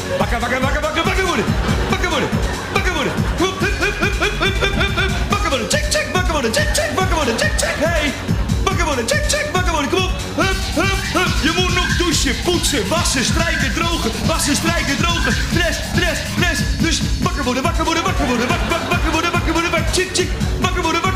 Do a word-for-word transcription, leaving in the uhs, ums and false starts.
Wakker, wakker, wakker, wakker, wakker worden. Wakker worden, wakker worden. Kom op, hup, hup, hup, hup, hup, hup, hup, hup. Wakker worden, check, check, wakker worden, check, check, wakker worden, check, check. Hey, wakker worden, check, check, wakker worden. Kom op, hup, hup, hup. Je moet nog douchen, poetsen, wassen, strijken, drogen. Wassen, strijken, drogen. Stress, stress, stress. Dus wakker worden, wakker worden, wakker worden. Wakker, wakker, wakker worden, wakker worden, wakker, check, check. Wakker worden, wakker.